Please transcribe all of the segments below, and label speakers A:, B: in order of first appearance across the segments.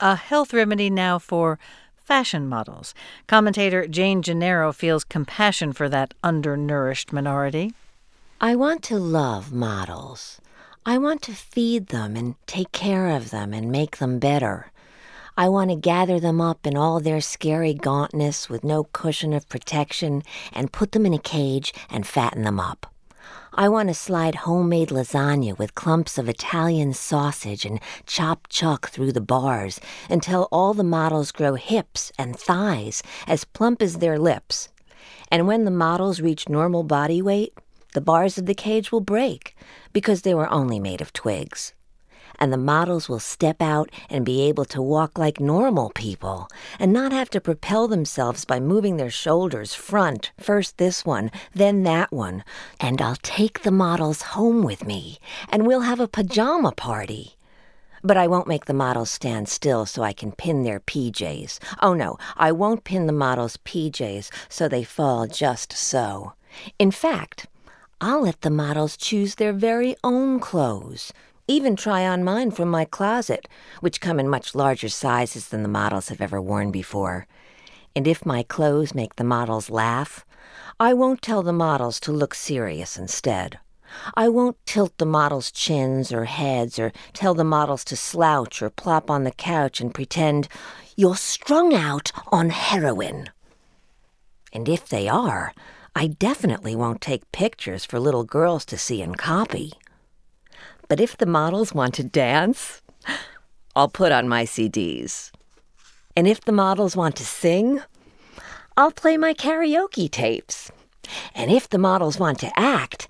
A: a health remedy now for fashion models. Commentator Jane Gennaro feels compassion for that undernourished minority.
B: I want to love models. I want to feed them and take care of them and make them better. I want to gather them up in all their scary gauntness with no cushion of protection and put them in a cage and fatten them up. I want to slide homemade lasagna with clumps of Italian sausage and chopped chuck through the bars until all the models grow hips and thighs as plump as their lips. And when the models reach normal body weight, the bars of the cage will break because they were only made of twigs. And the models will step out and be able to walk like normal people and not have to propel themselves by moving their shoulders front, first this one, then that one. And I'll take the models home with me, and we'll have a pajama party. But I won't make the models stand still so I can pin their PJs. Oh no, I won't pin the models' PJs so they fall just so. In fact, I'll let the models choose their very own clothes. Even try on mine from my closet, which come in much larger sizes than the models have ever worn before. And if my clothes make the models laugh, I won't tell the models to look serious instead. I won't tilt the models' chins or heads or tell the models to slouch or plop on the couch and pretend you're strung out on heroin. And if they are, I definitely won't take pictures for little girls to see and copy. But if the models want to dance, I'll put on my CDs. And if the models want to sing, I'll play my karaoke tapes. And if the models want to act,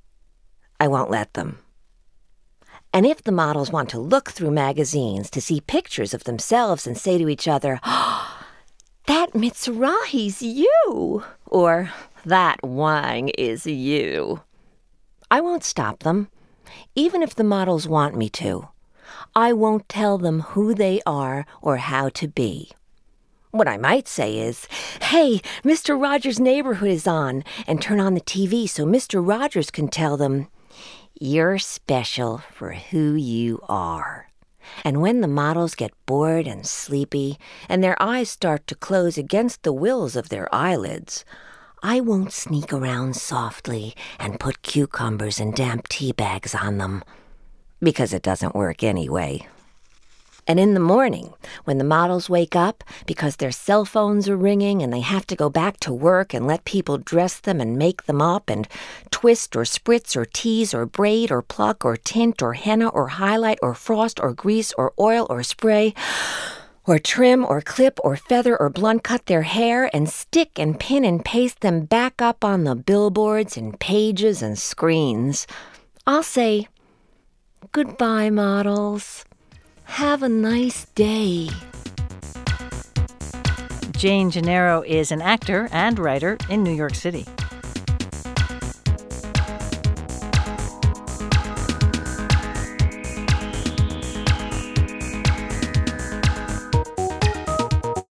B: I won't let them. And if the models want to look through magazines to see pictures of themselves and say to each other, "Oh, that Mizrahi's you," or "that Wang is you," I won't stop them. Even if the models want me to, I won't tell them who they are or how to be. What I might say is, "Hey, Mr. Rogers' Neighborhood is on," and turn on the TV so Mr. Rogers can tell them, "You're special for who you are." And when the models get bored and sleepy and their eyes start to close against the wills of their eyelids, I won't sneak around softly and put cucumbers and damp tea bags on them, because it doesn't work anyway. And in the morning, when the models wake up because their cell phones are ringing and they have to go back to work and let people dress them and make them up and twist or spritz or tease or braid or pluck or tint or henna or highlight or frost or grease or oil or spray, or trim or clip or feather or blunt cut their hair and stick and pin and paste them back up on the billboards and pages and screens, I'll say, "Goodbye, models. Have a nice day."
A: Jane Gennaro is an actor and writer in New York City.